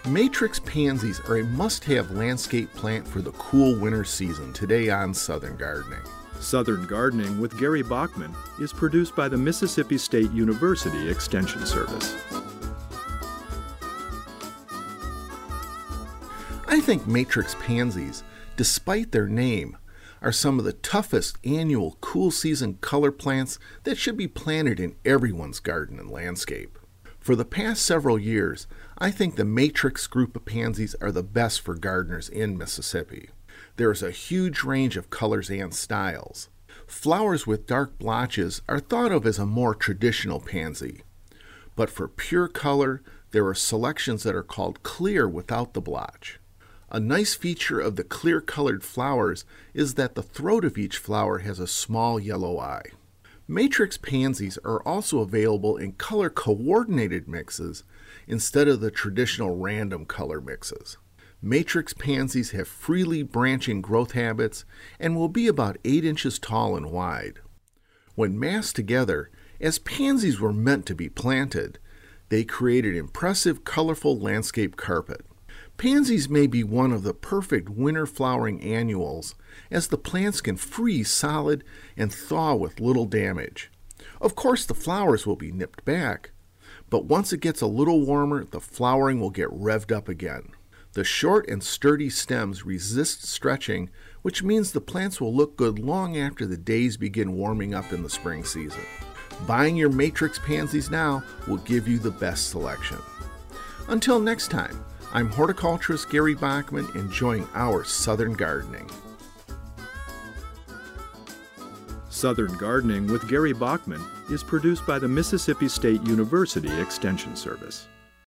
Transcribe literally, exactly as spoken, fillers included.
Matrix pansies are a must-have landscape plant for the cool winter season today on Southern Gardening. Southern Gardening with Gary Bachman is produced by the Mississippi State University Extension Service. I think matrix pansies, despite their name, are some of the toughest annual cool season color plants that should be planted in everyone's garden and landscape. For the past several years, I think the matrix group of pansies are the best for gardeners in Mississippi. There is a huge range of colors and styles. Flowers with dark blotches are thought of as a more traditional pansy. But for pure color, there are selections that are called clear without the blotch. A nice feature of the clear-colored flowers is that the throat of each flower has a small yellow eye. Matrix pansies are also available in color-coordinated mixes instead of the traditional random color mixes. Matrix pansies have freely branching growth habits and will be about eight inches tall and wide. When massed together, as pansies were meant to be planted, they create an impressive, colorful landscape carpet. Pansies may be one of the perfect winter flowering annuals, as the plants can freeze solid and thaw with little damage. Of course, the flowers will be nipped back, but once it gets a little warmer, the flowering will get revved up again. The short and sturdy stems resist stretching, which means the plants will look good long after the days begin warming up in the spring season. Buying your matrix pansies now will give you the best selection. Until next time, I'm horticulturist Gary Bachman, enjoying our Southern Gardening. Southern Gardening with Gary Bachman is produced by the Mississippi State University Extension Service.